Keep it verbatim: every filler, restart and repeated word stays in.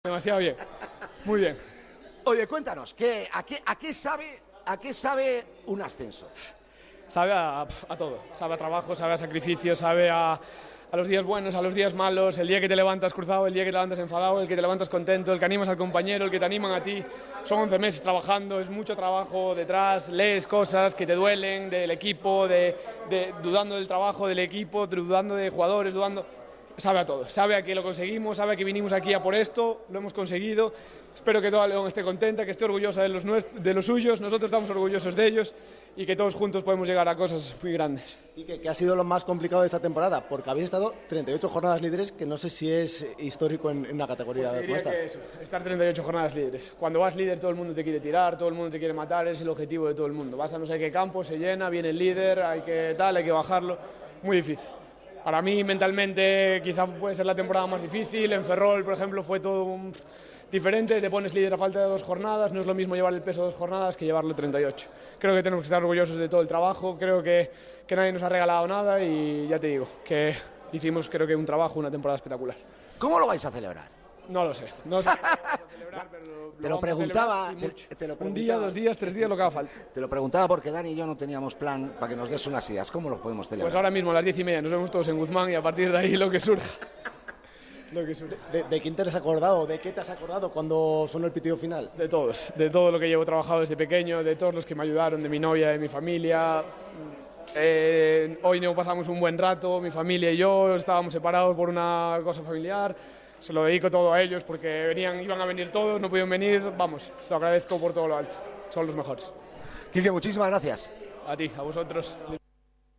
Demasiado bien, muy bien. Oye, cuéntanos, ¿qué, a, qué, a, qué sabe, ¿a qué sabe un ascenso? Sabe a, a todo, sabe a trabajo, sabe a sacrificio, sabe a, a los días buenos, a los días malos, el día que te levantas cruzado, el día que te levantas enfadado, el que te levantas contento, el que animas al compañero, el que te animan a ti. Son once meses trabajando, es mucho trabajo detrás, lees cosas que te duelen del equipo, de, de, dudando del trabajo del equipo, dudando de jugadores, dudando... Sabe a todo, sabe a que lo conseguimos, sabe a que vinimos aquí a por esto, lo hemos conseguido. Espero que toda León esté contenta, que esté orgullosa de los, nuestros, de los suyos, nosotros estamos orgullosos de ellos y que todos juntos podemos llegar a cosas muy grandes. ¿Y qué, qué ha sido lo más complicado de esta temporada? Porque habéis estado treinta y ocho jornadas líderes, que no sé si es histórico en, en una categoría pues como esta. Que eso, estar treinta y ocho jornadas líderes. Cuando vas líder todo el mundo te quiere tirar, todo el mundo te quiere matar, es el objetivo de todo el mundo. Vas a no sé qué campo, se llena, viene el líder, hay que tal, hay que bajarlo, muy difícil. Para mí mentalmente quizá puede ser la temporada más difícil, en Ferrol por ejemplo fue todo un... diferente, te pones líder a falta de dos jornadas, no es lo mismo llevar el peso de dos jornadas que llevarlo treinta y ocho. Creo que tenemos que estar orgullosos de todo el trabajo, creo que, que nadie nos ha regalado nada y ya te digo, que hicimos creo que un trabajo, una temporada espectacular. ¿Cómo lo vais a celebrar? No lo sé, no sé cómo lo vamos a celebrar, pero lo te, lo preguntaba, te, te lo preguntaba, un día, dos días, tres días, lo que haga falta. Te lo preguntaba porque Dani y yo no teníamos plan para que nos des unas ideas. ¿Cómo lo podemos celebrar? Pues ahora mismo a las diez y media nos vemos todos en Guzmán y a partir de ahí lo que surja. Lo que surja. ¿De, de quién te has acordado? ¿De qué te has acordado cuando sonó el pitido final? De todos, de todo lo que llevo trabajado desde pequeño, de todos los que me ayudaron, de mi novia, de mi familia. Eh, hoy no pasamos un buen rato, mi familia y yo estábamos separados por una cosa familiar. Se lo dedico todo a ellos porque venían, iban a venir todos, no pudieron venir. Vamos, se lo agradezco por todo lo alto. Son los mejores. Quique, muchísimas gracias. A ti, a vosotros.